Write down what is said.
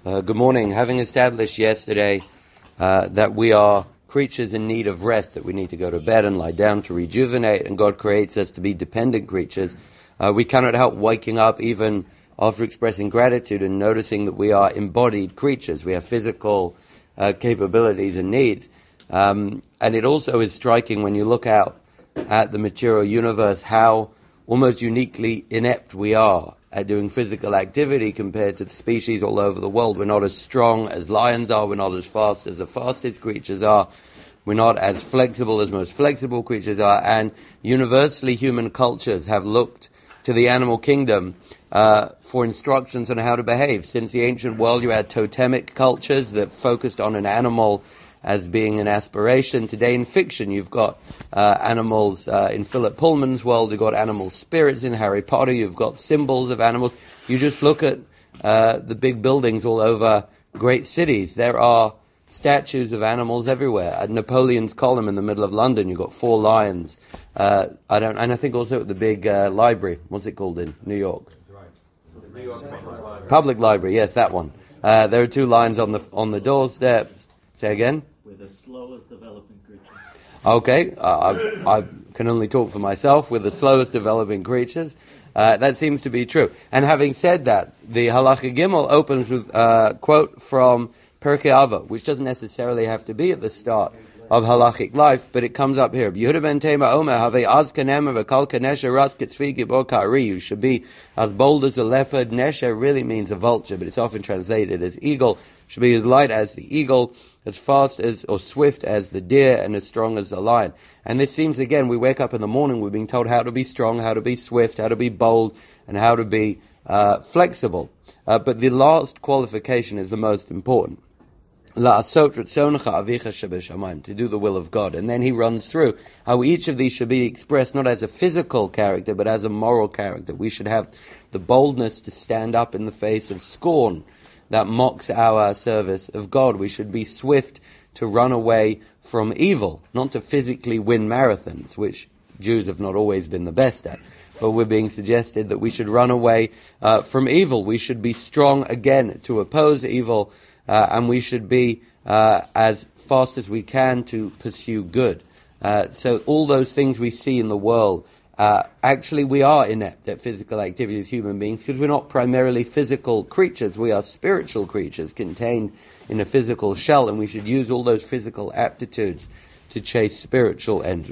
Good morning. Having established yesterday that we are creatures in need of rest, that we need to go to bed and lie down to rejuvenate, and God creates us to be dependent creatures, we cannot help waking up even after expressing gratitude and noticing that we are embodied creatures. We have physical capabilities and needs. And it also is striking when you look out at the material universe how almost uniquely inept we are at doing physical activity compared to the species all over the world. We're not as strong as lions are. We're not as fast as the fastest creatures are. We're not as flexible as most flexible creatures are. And universally, human cultures have looked to the animal kingdom for instructions on how to behave. Since the ancient world, you had totemic cultures that focused on an animal as being an aspiration. Today in fiction, you've got animals in Philip Pullman's world, you've got animal spirits in Harry Potter, you've got symbols of animals. You just look at the big buildings all over great cities. There are statues of animals everywhere. At Napoleon's Column in the middle of London, you've got 4 lions. And I think also at the big library, what's it called in New York? The New York Public Library, yes, that one. There are 2 lions on the doorstep. Say again? We're the slowest developing creatures. Okay, I can only talk for myself. We're the slowest developing creatures. That seems to be true. And having said that, the Halacha Gimel opens with a quote from Pirkei Avot, which doesn't necessarily have to be at the start of halachic life, but it comes up here. You should be as bold as a leopard. Nesher really means a vulture, but it's often translated as eagle. Should be as light as the eagle, as fast as or swift as the deer, and as strong as the lion. And this seems, again, we wake up in the morning, we're being told how to be strong, how to be swift, how to be bold, and how to be flexible. But the last qualification is the most important. To do the will of God. And then he runs through how each of these should be expressed not as a physical character, but as a moral character. We should have the boldness to stand up in the face of scorn that mocks our service of God. We should be swift to run away from evil, not to physically win marathons, which Jews have not always been the best at. But we're being suggested that we should run away from evil. We should be strong again to oppose evil, and we should be as fast as we can to pursue good. So all those things we see in the world, actually we are inept at physical activity as human beings because we're not primarily physical creatures. We are spiritual creatures contained in a physical shell, and we should use all those physical aptitudes to chase spiritual ends.